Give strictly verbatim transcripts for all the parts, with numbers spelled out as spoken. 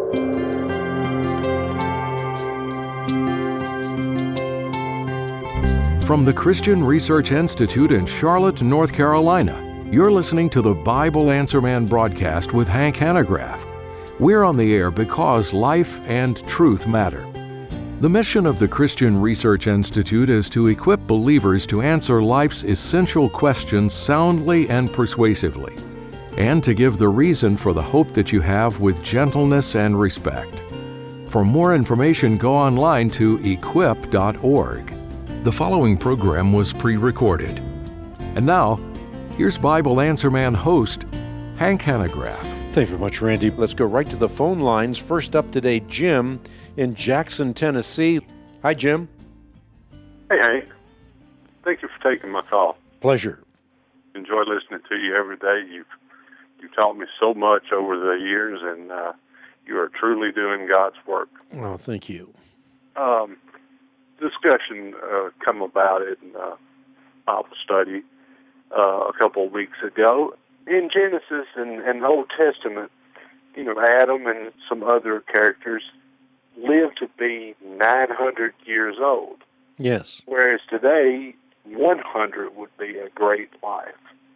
From the Christian Research Institute in Charlotte, North Carolina, you're listening to the Bible Answer Man broadcast with Hank Hanegraaff. We're on the air because life and truth matter. The mission of the Christian Research Institute is to equip believers to answer life's essential questions soundly and persuasively, and to give the reason for the hope that you have with gentleness and respect. For more information, go online to equip dot org. The following program was pre-recorded. And now, here's Bible Answer Man host, Hank Hanegraaff. Thank you very much, Randy. Let's go right to the phone lines. First up today, Jim in Jackson, Tennessee. Hi, Jim. Hey, Hank. Thank you for taking my call. Pleasure. Enjoy listening to you every day. You've you've taught me so much over the years, and uh, you are truly doing God's work. Oh, thank you. Um, discussion uh, come about in uh, Bible study uh, a couple of weeks ago. In Genesis and, and the Old Testament, you know, Adam and some other characters lived to be nine hundred years old. Yes. Whereas today, one hundred would be a great life.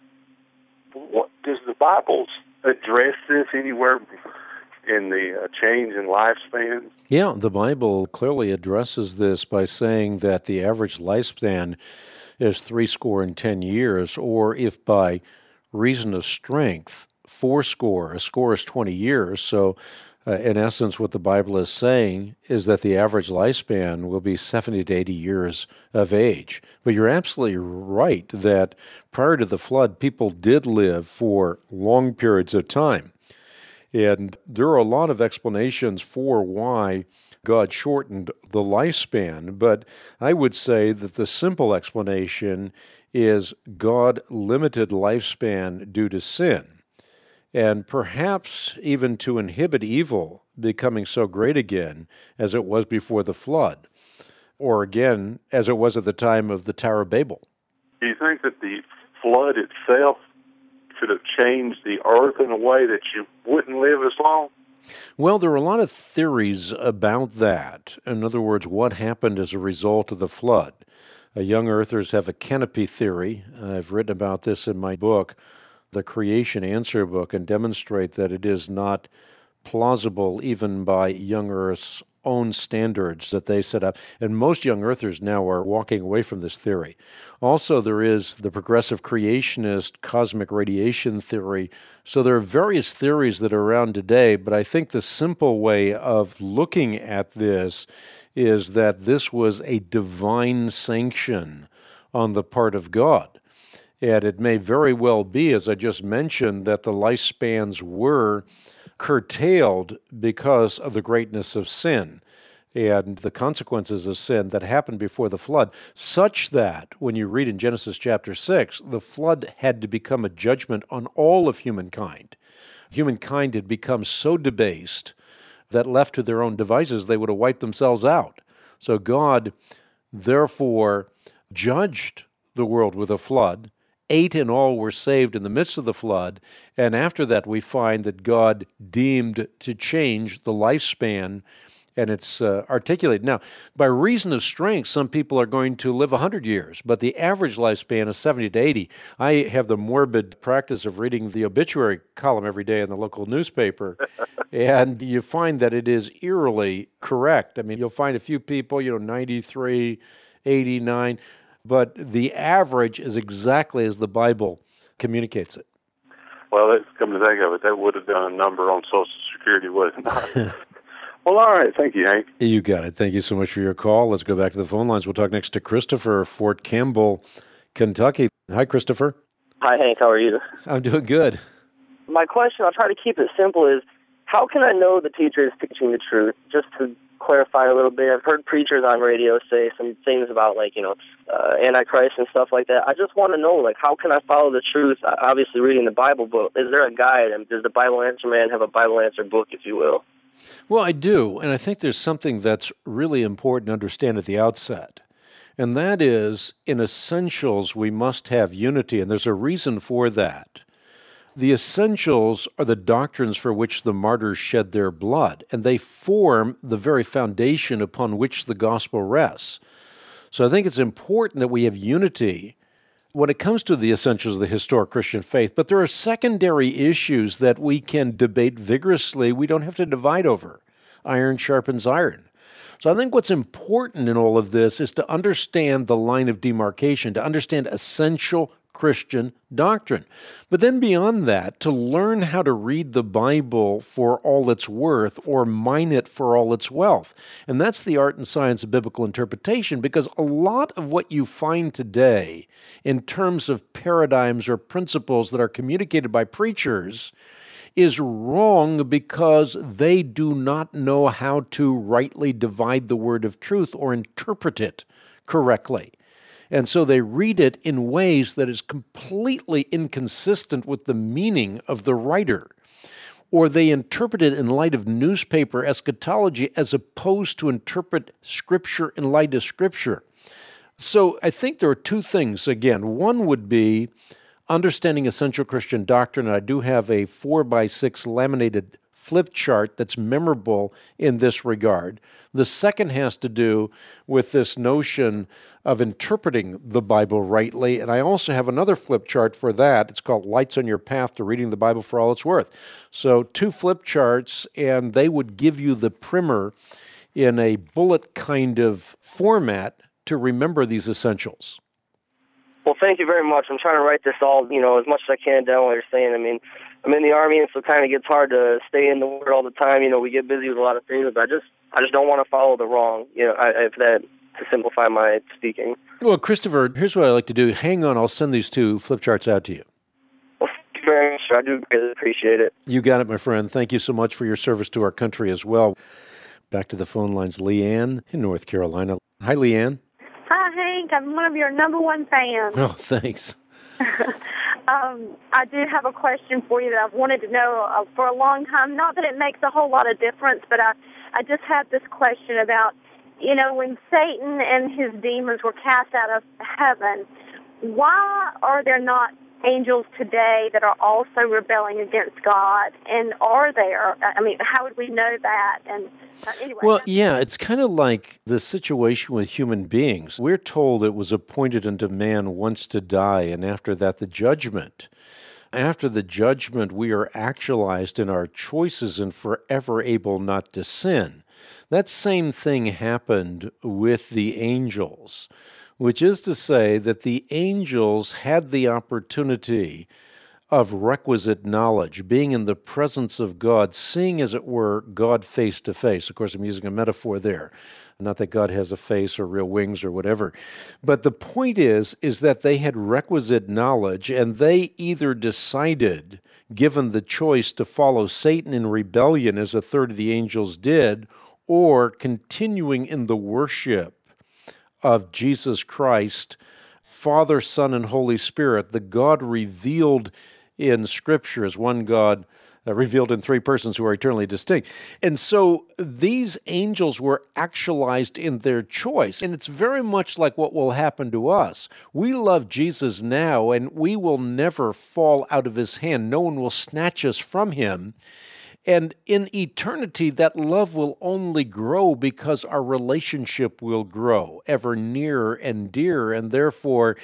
What does the Bible address this anywhere in the uh, change in lifespan? Yeah, the Bible clearly addresses this by saying that the average lifespan is three score and ten years, or if by reason of strength, four score, a score is twenty years. So uh, in essence, what the Bible is saying is that the average lifespan will be seventy to eighty years of age. But you're absolutely right that prior to the flood, people did live for long periods of time. And there are a lot of explanations for why God shortened the lifespan, but I would say that the simple explanation is God limited lifespan due to sin, and perhaps even to inhibit evil becoming so great again as it was before the flood, or again, as it was at the time of the Tower of Babel. Do you think that the flood itself could have changed the earth in a way that you wouldn't live as long? Well, there are a lot of theories about that. In other words, what happened as a result of the flood. Uh, young earthers have a canopy theory. I've written about this in my book, The Creation Answer Book, and demonstrate that it is not plausible even by young Earth's own standards that they set up. And most young earthers now are walking away from this theory. Also, there is the progressive creationist cosmic radiation theory. So there are various theories that are around today, but I think the simple way of looking at this is that this was a divine sanction on the part of God. And it may very well be, as I just mentioned, that the lifespans were curtailed because of the greatness of sin and the consequences of sin that happened before the flood, such that when you read in Genesis chapter six, the flood had to become a judgment on all of humankind. Humankind had become so debased that left to their own devices, they would have wiped themselves out. So God, therefore, judged the world with a flood. Eight in all were saved in the midst of the flood, and after that we find that God deemed to change the lifespan, and it's uh, articulated. Now, by reason of strength, some people are going to live one hundred years, but the average lifespan is seventy to eighty. I have the morbid practice of reading the obituary column every day in the local newspaper, and you find that it is eerily correct. I mean, you'll find a few people, you know, ninety-three, eighty-nine, but the average is exactly as the Bible communicates it. Well, that's, come to think of it, that would have done a number on Social Security, would it not? Well, all right. Thank you, Hank. You got it. Thank you so much for your call. Let's go back to the phone lines. We'll talk next to Christopher, Fort Campbell, Kentucky. Hi, Christopher. Hi, Hank. How are you? I'm doing good. My question, I'll try to keep it simple, is how can I know the teacher is teaching the truth? Just to clarify a little bit, I've heard preachers on radio say some things about, like, you know, uh, Antichrist and stuff like that. I just want to know, like, how can I follow the truth? Obviously, reading the Bible book. Is there a guide? And does the Bible Answer Man have a Bible Answer book, if you will? Well, I do, and I think there's something that's really important to understand at the outset, and that is, in essentials, we must have unity, and there's a reason for that. The essentials are the doctrines for which the martyrs shed their blood, and they form the very foundation upon which the gospel rests. So I think it's important that we have unity when it comes to the essentials of the historic Christian faith, but there are secondary issues that we can debate vigorously. We don't have to divide over. Iron sharpens iron. So I think what's important in all of this is to understand the line of demarcation, to understand essential Christian doctrine. But then beyond that, to learn how to read the Bible for all it's worth or mine it for all its wealth. And that's the art and science of biblical interpretation, because a lot of what you find today in terms of paradigms or principles that are communicated by preachers is wrong because they do not know how to rightly divide the word of truth or interpret it correctly. And so they read it in ways that is completely inconsistent with the meaning of the writer. Or they interpret it in light of newspaper eschatology as opposed to interpret Scripture in light of Scripture. So I think there are two things. Again, one would be understanding essential Christian doctrine. And I do have a four by six laminated flip chart that's memorable in this regard. The second has to do with this notion of interpreting the Bible rightly, and I also have another flip chart for that. It's called Lights on Your Path to Reading the Bible for All It's Worth. So two flip charts, and they would give you the primer in a bullet kind of format to remember these essentials. Well, thank you very much. I'm trying to write this all, you know, as much as I can down what you're saying. I mean, I'm in the Army, and so it kind of gets hard to stay in the Word all the time. You know, we get busy with a lot of things, but I just, I just don't want to follow the wrong, you know, I, if that, to simplify my speaking. Well, Christopher, here's what I like to do. Hang on, I'll send these two flip charts out to you. Well, thank you very much. I do greatly appreciate it. You got it, my friend. Thank you so much for your service to our country as well. Back to the phone lines, Leanne in North Carolina. Hi, Leanne. Hi, Hank. I'm one of your number one fans. Oh, thanks. um, I do have a question for you that I've wanted to know uh, for a long time. Not that it makes a whole lot of difference, but I, I just have this question about, you know, when Satan and his demons were cast out of heaven, why are there not angels today that are also rebelling against God? And are there? I mean, how would we know that? And uh, anyway. Well, yeah, it's kind of like the situation with human beings. We're told it was appointed unto man once to die, and after that, the judgment. After the judgment, we are actualized in our choices and forever able not to sin. That same thing happened with the angels, which is to say that the angels had the opportunity of requisite knowledge, being in the presence of God, seeing, as it were, God face to face. Of course, I'm using a metaphor there. Not that God has a face or real wings or whatever. But the point is, is that they had requisite knowledge, and they either decided, given the choice, to follow Satan in rebellion, as a third of the angels did, or continuing in the worship of Jesus Christ, Father, Son, and Holy Spirit, the God revealed in Scripture as one God, uh, revealed in three persons who are eternally distinct. And so these angels were actualized in their choice, and it's very much like what will happen to us. We love Jesus now, and we will never fall out of his hand. No one will snatch us from him. And in eternity, that love will only grow because our relationship will grow ever nearer and dearer. And therefore,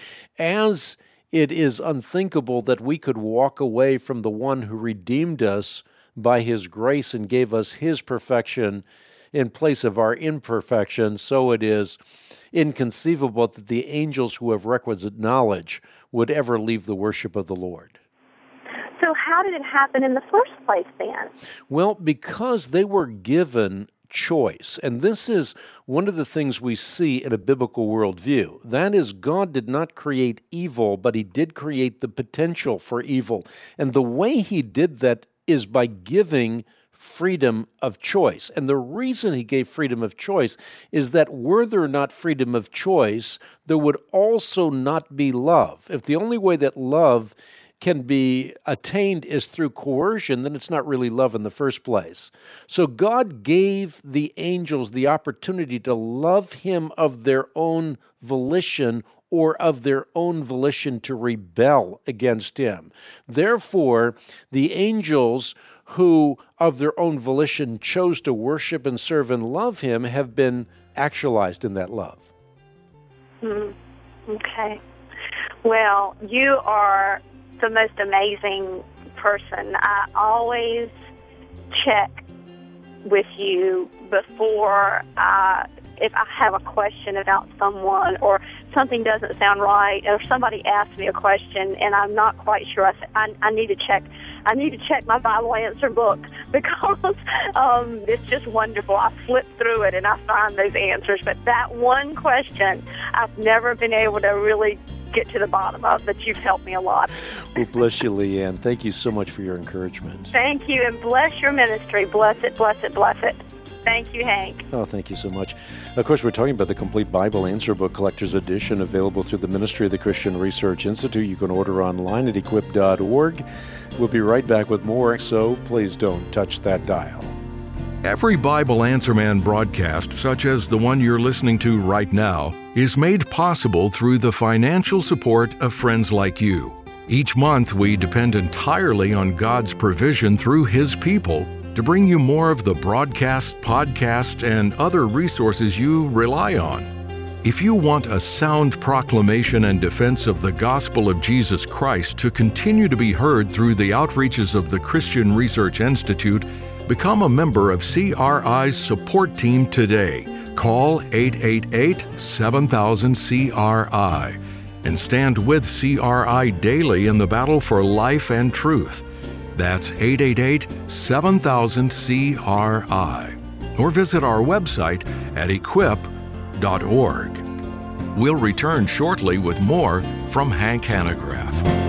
as it is unthinkable that we could walk away from the one who redeemed us by his grace and gave us his perfection in place of our imperfection, so it is inconceivable that the angels who have requisite knowledge would ever leave the worship of the Lord. So how did it happen in the first place then? Well, because they were given choice. And this is one of the things we see in a biblical worldview. That is, God did not create evil, but he did create the potential for evil. And the way he did that is by giving freedom of choice. And the reason he gave freedom of choice is that were there not freedom of choice, there would also not be love. If the only way that love can be attained is through coercion, then it's not really love in the first place. So God gave the angels the opportunity to love him of their own volition or of their own volition to rebel against him. Therefore, the angels who of their own volition chose to worship and serve and love him have been actualized in that love. Mm, okay. Well, you are the most amazing person. I always check with you before I, if I have a question about someone or something doesn't sound right, or somebody asks me a question and I'm not quite sure, I, I, I need to check. I need to check my Bible Answer book because um, it's just wonderful. I flip through it and I find those answers. But that one question, I've never been able to really get to the bottom of, but you've helped me a lot. Well, bless you, Leanne. Thank you so much for your encouragement. Thank you, and bless your ministry. Bless it, bless it, bless it. Thank you, Hank. Oh, thank you so much. Of course, we're talking about the Complete Bible Answer Book Collector's Edition, available through the Ministry of the Christian Research Institute. You can order online at equip dot org. We'll be right back with more, so please don't touch that dial. Every Bible Answer Man broadcast, such as the one you're listening to right now, is made possible through the financial support of friends like you. Each month, we depend entirely on God's provision through His people to bring you more of the broadcast, podcast, and other resources you rely on. If you want a sound proclamation and defense of the gospel of Jesus Christ to continue to be heard through the outreaches of the Christian Research Institute, become a member of C R I's support team today. Call eight eight eight, seven thousand, C R I and stand with C R I daily in the battle for life and truth. That's eight eight eight, seven thousand, C R I. Or visit our website at equip dot org. We'll return shortly with more from Hank Hanegraaff.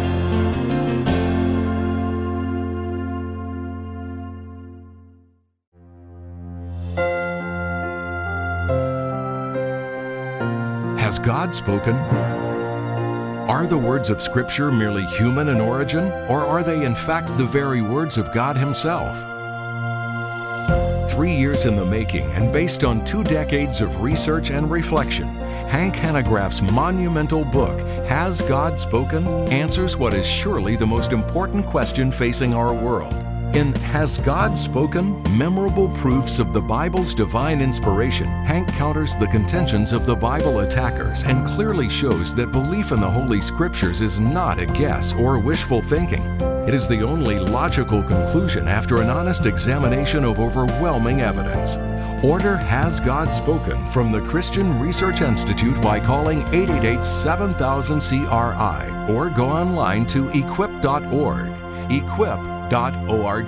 Has God spoken? Are the words of Scripture merely human in origin, or are they in fact the very words of God Himself? Three years in the making and based on two decades of research and reflection, Hank Hanegraaff's monumental book, Has God Spoken?, answers what is surely the most important question facing our world. In Has God Spoken? Memorable Proofs of the Bible's Divine Inspiration, Hank counters the contentions of the Bible attackers and clearly shows that belief in the Holy Scriptures is not a guess or wishful thinking. It is the only logical conclusion after an honest examination of overwhelming evidence. Order Has God Spoken from the Christian Research Institute by calling eight eight eight, seven thousand, C R I or go online to equip dot org. equip dot org.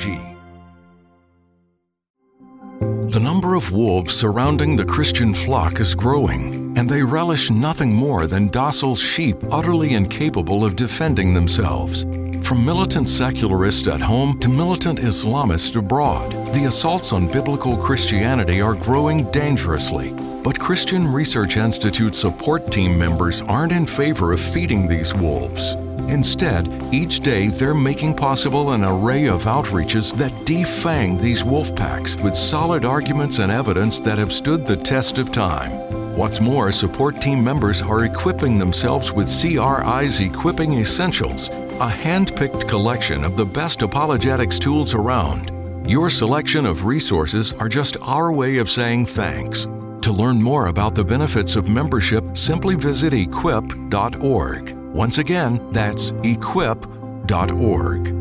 The number of wolves surrounding the Christian flock is growing, and they relish nothing more than docile sheep utterly incapable of defending themselves. From militant secularists at home to militant Islamists abroad, the assaults on biblical Christianity are growing dangerously. But Christian Research Institute support team members aren't in favor of feeding these wolves. Instead, each day they're making possible an array of outreaches that defang these wolf packs with solid arguments and evidence that have stood the test of time. What's more, support team members are equipping themselves with C R I's Equipping Essentials, a hand-picked collection of the best apologetics tools around. Your selection of resources are just our way of saying thanks. To learn more about the benefits of membership, simply visit equip dot org. Once again, that's equip dot org.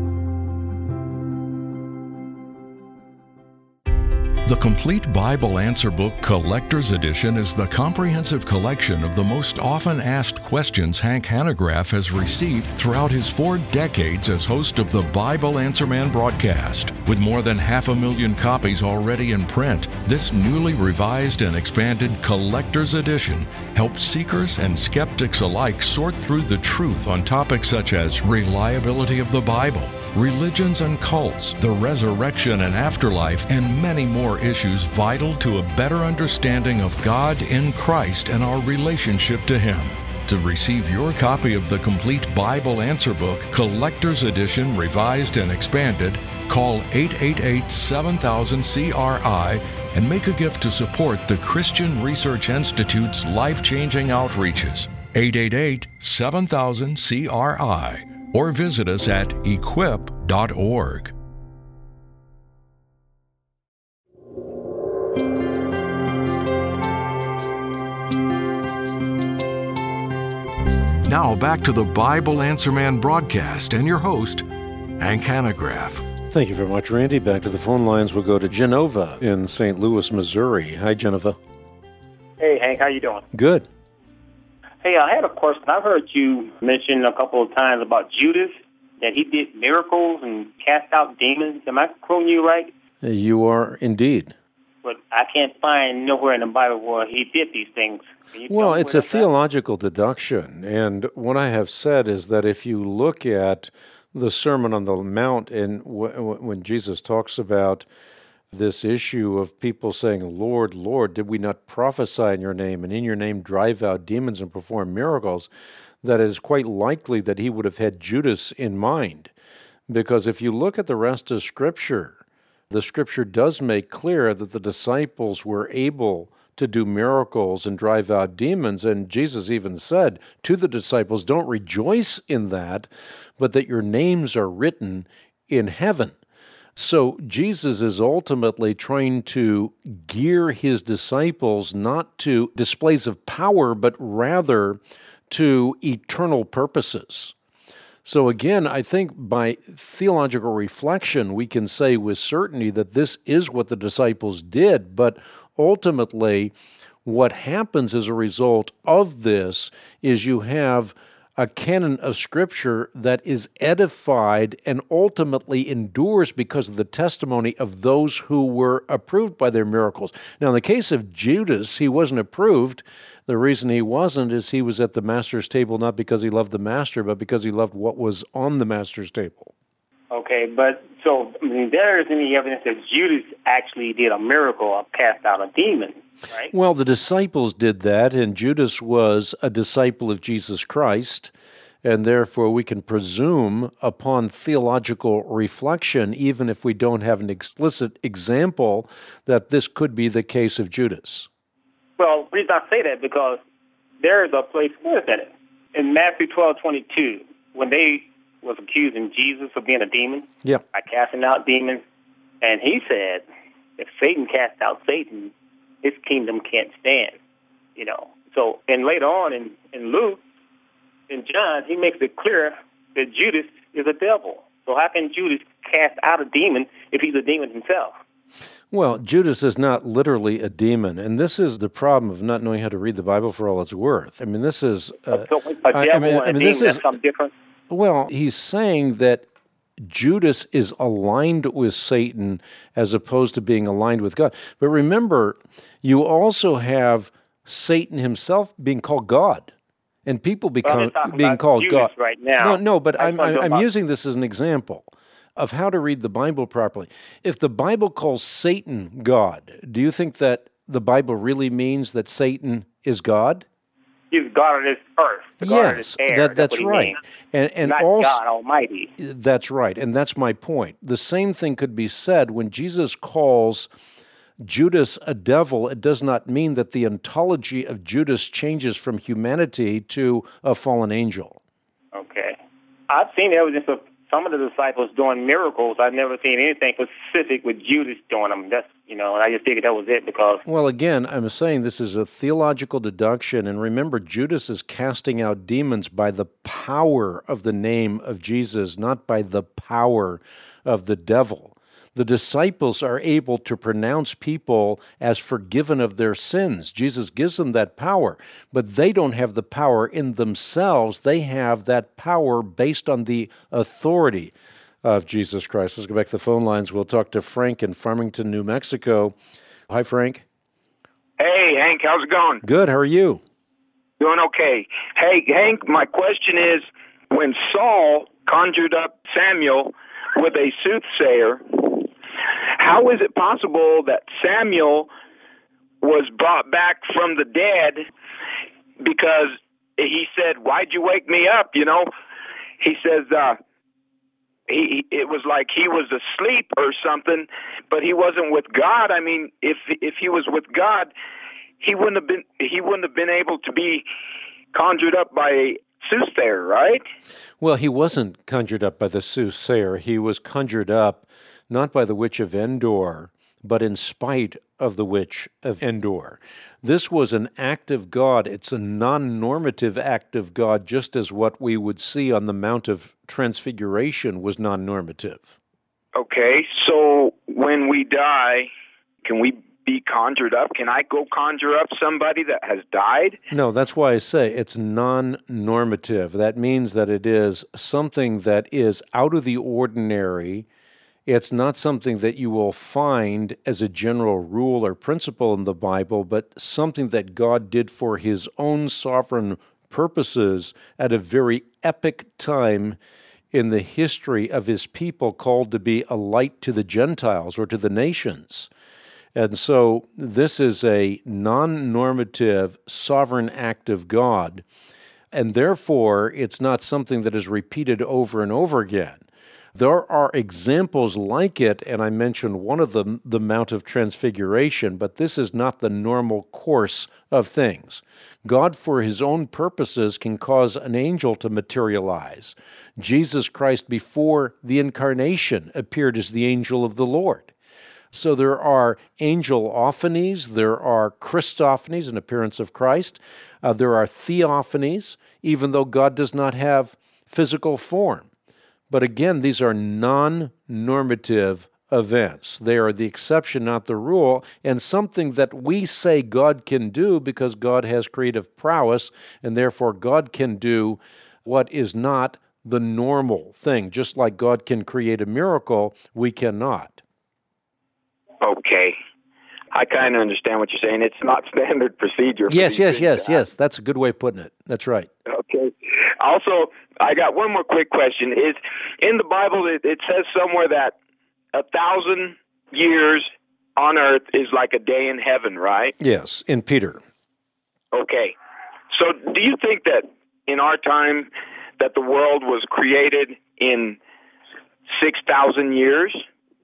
The Complete Bible Answer Book Collector's Edition is the comprehensive collection of the most often asked questions Hank Hanegraaff has received throughout his four decades as host of the Bible Answer Man broadcast. With more than half a million copies already in print, this newly revised and expanded Collector's Edition helps seekers and skeptics alike sort through the truth on topics such as reliability of the Bible, religions and cults, the resurrection and afterlife, and many more issues vital to a better understanding of God in Christ and our relationship to Him. To receive your copy of the Complete Bible Answer Book, Collector's Edition, Revised and Expanded, call eight eight eight, seven thousand, C R I and make a gift to support the Christian Research Institute's life-changing outreaches. eight eight eight, seven thousand, C R I, or visit us at equip dot org. Now back to the Bible Answer Man broadcast and your host, Hank Hanegraaff. Thank you very much, Randy. Back to the phone lines. We'll go to Genova in Saint Louis, Missouri. Hi, Genova. Hey, Hank. How you doing? Good. Hey, I had a question. I've heard you mention a couple of times about Judas, that he did miracles and cast out demons. Am I quoting you right? You are indeed. But I can't find nowhere in the Bible where he did these things. Well, it's a theological deduction. And what I have said is that if you look at the Sermon on the Mount, and w- w- when Jesus talks about this issue of people saying, Lord, Lord, did we not prophesy in your name, and in your name drive out demons and perform miracles, that it is quite likely that he would have had Judas in mind. Because if you look at the rest of Scripture, the Scripture does make clear that the disciples were able to do miracles and drive out demons, and Jesus even said to the disciples, don't rejoice in that, but that your names are written in heaven. So Jesus is ultimately trying to gear his disciples not to displays of power, but rather to eternal purposes. So again, I think by theological reflection, we can say with certainty that this is what the disciples did, but ultimately, what happens as a result of this is you have a canon of Scripture that is edified and ultimately endures because of the testimony of those who were approved by their miracles. Now, in the case of Judas, he wasn't approved. The reason he wasn't is he was at the master's table not because he loved the master, but because he loved what was on the master's table. Okay, but so I mean, there isn't any evidence that Judas actually did a miracle of cast out a demon, right? Well, the disciples did that, and Judas was a disciple of Jesus Christ, and therefore we can presume upon theological reflection, even if we don't have an explicit example, that this could be the case of Judas. Well, the reason I say that because there is a place, where is that? In Matthew twelve twenty-two, when they was accusing Jesus of being a demon, yeah, by casting out demons, and he said, if Satan cast out Satan, his kingdom can't stand, you know. So, and later on in, in Luke, in John, he makes it clear that Judas is a devil. So how can Judas cast out a demon if he's a demon himself? Well, Judas is not literally a demon, and this is the problem of not knowing how to read the Bible for all it's worth. I mean, this is... Uh, so a devil I, I mean, and I mean, a demon, this is, that's something different? Well, he's saying that Judas is aligned with Satan as opposed to being aligned with God. But remember, you also have Satan himself being called God, and people become well, being called Judas God. Right now. No, no, but I'm, I'm, I'm about... using this as an example of how to read the Bible properly. If the Bible calls Satan God, do you think that the Bible really means that Satan is God? He's God on this earth. The God on Yes, this air. that, that's what he right. means. And, and Not also, God Almighty. That's right, and that's my point. The same thing could be said when Jesus calls Judas a devil. It does not mean that the ontology of Judas changes from humanity to a fallen angel. Okay. I've seen evidence of some of the disciples doing miracles. I've never seen anything specific with Judas doing them. That's, you know, and I just figured that was it because... Well, again, I'm saying this is a theological deduction, and remember, Judas is casting out demons by the power of the name of Jesus, not by the power of the devil. The disciples are able to pronounce people as forgiven of their sins. Jesus gives them that power, but they don't have the power in themselves. They have that power based on the authority of Jesus Christ. Let's go back to the phone lines. We'll talk to Frank in Farmington, New Mexico. Hi, Frank. Hey, Hank, how's it going? Good. How are you? Doing okay. Hey, Hank, my question is, when Saul conjured up Samuel with a soothsayer, how is it possible that Samuel was brought back from the dead? Because he said, why'd you wake me up? You know, he says, uh, he, it was like he was asleep or something, but he wasn't with God. I mean, if if he was with God, he wouldn't have been he wouldn't have been able to be conjured up by a soothsayer, right? Well, he wasn't conjured up by the soothsayer. He was conjured up not by the witch of Endor, but in spite of the witch of Endor. This was an act of God. It's a non-normative act of God, just as what we would see on the Mount of Transfiguration was non-normative. Okay, so when we die, can we be conjured up? Can I go conjure up somebody that has died? No, that's why I say it's non-normative. That means that it is something that is out of the ordinary. It's not something that you will find as a general rule or principle in the Bible, but something that God did for his own sovereign purposes at a very epic time in the history of his people, called to be a light to the Gentiles or to the nations. And so this is a non-normative, sovereign act of God, and therefore it's not something that is repeated over and over again. There are examples like it, and I mentioned one of them, the Mount of Transfiguration, but this is not the normal course of things. God, for his own purposes, can cause an angel to materialize. Jesus Christ, before the incarnation, appeared as the angel of the Lord. So there are angelophanies, there are Christophanies, an appearance of Christ. Uh, there are theophanies, even though God does not have physical form. But again, these are non-normative events. They are the exception, not the rule, and something that we say God can do because God has creative prowess, and therefore God can do what is not the normal thing. Just like God can create a miracle, we cannot. Okay. I kind of understand what you're saying. It's not standard procedure. Yes, yes, yes, yes. That's a good way of putting it. That's right. Okay. Also, I got one more quick question. Is in the Bible, it, it says somewhere that a thousand years on earth is like a day in heaven, right? Yes, in Peter. Okay. So do you think that in our time that the world was created in six thousand years?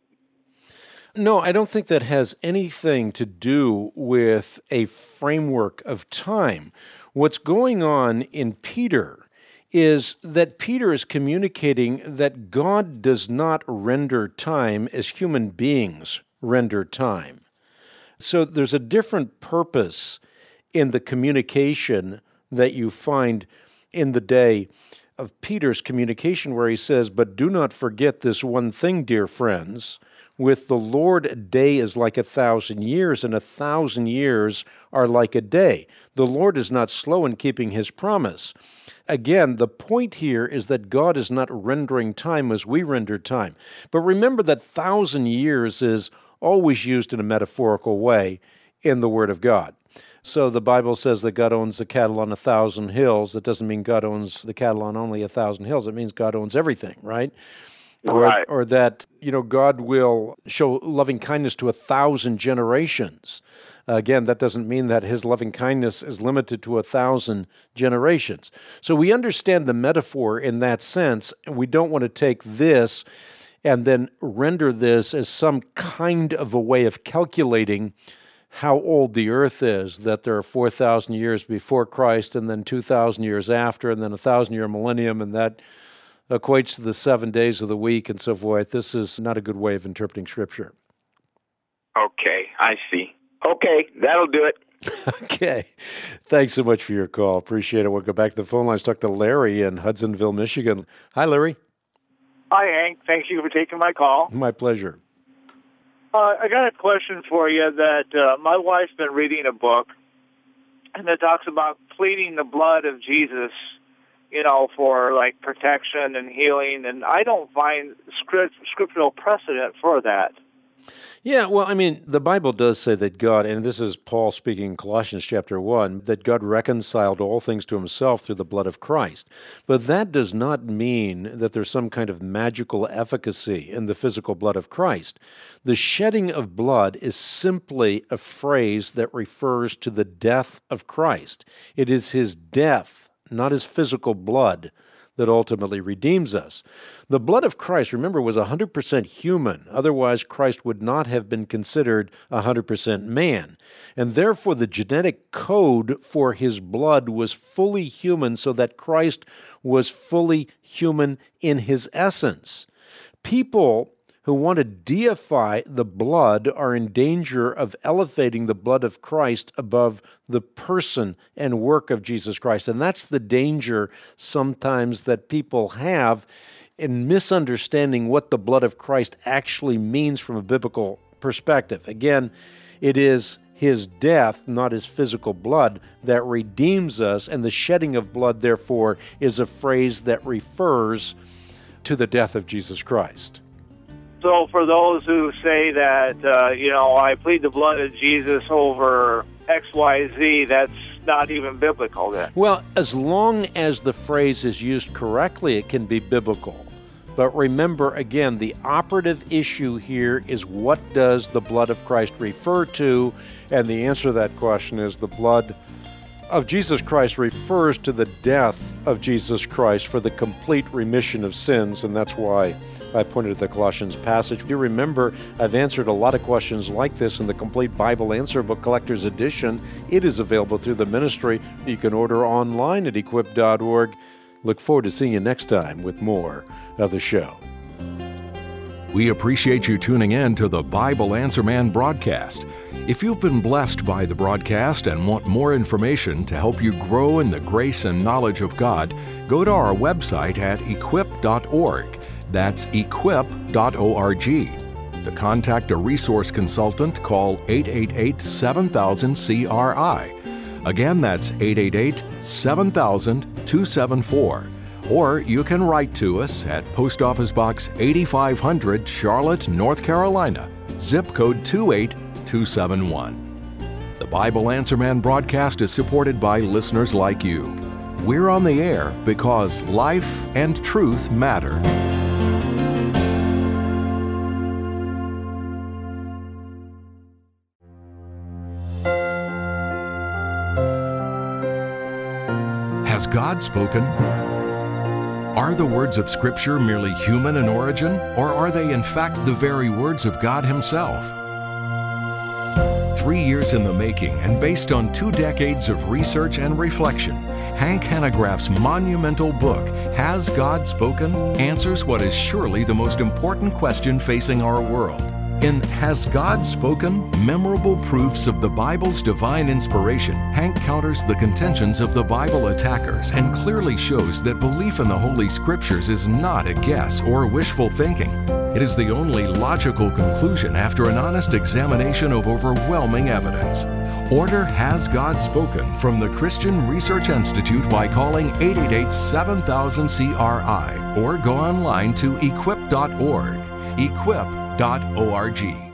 No, I don't think that has anything to do with a framework of time. What's going on in Peter is that Peter is communicating that God does not render time as human beings render time. So there's a different purpose in the communication that you find in the day of Peter's communication, where he says, "But do not forget this one thing, dear friends. With the Lord, a day is like a thousand years, and a thousand years are like a day. The Lord is not slow in keeping his promise." Again, the point here is that God is not rendering time as we render time. But remember that thousand years is always used in a metaphorical way in the Word of God. So the Bible says that God owns the cattle on a thousand hills. That doesn't mean God owns the cattle on only a thousand hills. It means God owns everything, right? Or, right. or that, you know, God will show loving kindness to a thousand generations. Uh, again, that doesn't mean that his loving kindness is limited to a thousand generations. So we understand the metaphor in that sense, and we don't want to take this and then render this as some kind of a way of calculating how old the earth is, that there are four thousand years before Christ and then two thousand years after and then a thousand-year millennium, and that equates to the seven days of the week and so forth. This is not a good way of interpreting Scripture. Okay, I see. Okay, that'll do it. Okay. Thanks so much for your call. Appreciate it. We'll go back to the phone lines. Talk to Larry in Hudsonville, Michigan. Hi, Larry. Hi, Hank. Thank you for taking my call. My pleasure. Uh, I got a question for you that uh, my wife's been reading a book, and it talks about pleading the blood of Jesus, you know, for, like, protection and healing, and I don't find script, scriptural precedent for that. Yeah, well, I mean, the Bible does say that God, and this is Paul speaking in Colossians chapter one, that God reconciled all things to himself through the blood of Christ. But that does not mean that there's some kind of magical efficacy in the physical blood of Christ. The shedding of blood is simply a phrase that refers to the death of Christ. It is his death, not his physical blood, that ultimately redeems us. The blood of Christ, remember, was one hundred percent human. Otherwise, Christ would not have been considered one hundred percent man. And therefore, the genetic code for his blood was fully human, so that Christ was fully human in his essence. People who want to deify the blood are in danger of elevating the blood of Christ above the person and work of Jesus Christ. And that's the danger sometimes that people have in misunderstanding what the blood of Christ actually means from a biblical perspective. Again, it is his death, not his physical blood, that redeems us, and the shedding of blood, therefore, is a phrase that refers to the death of Jesus Christ. So for those who say that, uh, you know, I plead the blood of Jesus over X Y Z, that's not even biblical then. Well, as long as the phrase is used correctly, it can be biblical. But remember, again, the operative issue here is, what does the blood of Christ refer to? And the answer to that question is the blood of Jesus Christ refers to the death of Jesus Christ for the complete remission of sins, and that's why I pointed to the Colossians passage. You remember, I've answered a lot of questions like this in the Complete Bible Answer Book Collector's Edition. It is available through the ministry. You can order online at equip dot org. Look forward to seeing you next time with more of the show. We appreciate you tuning in to the Bible Answer Man broadcast. If you've been blessed by the broadcast and want more information to help you grow in the grace and knowledge of God, go to our website at equip dot org. That's equip dot org. To contact a resource consultant, call eight eight eight, seven thousand, C R I. Again, that's eight eight eight, seven thousand, two seven four. Or you can write to us at Post Office Box eighty-five hundred, Charlotte, North Carolina, zip code two eight two seven one. The Bible Answer Man broadcast is supported by listeners like you. We're on the air because life and truth matter. Has God spoken? Are the words of Scripture merely human in origin, or are they in fact the very words of God Himself? Three years in the making and based on two decades of research and reflection, Hank Hanegraaff's monumental book, Has God Spoken?, answers what is surely the most important question facing our world. In Has God Spoken? Memorable Proofs of the Bible's Divine Inspiration, Hank counters the contentions of the Bible attackers and clearly shows that belief in the Holy Scriptures is not a guess or wishful thinking. It is the only logical conclusion after an honest examination of overwhelming evidence. Order Has God Spoken from the Christian Research Institute by calling eight eight eight, seven thousand, C R I or go online to equip dot org. equip dot org.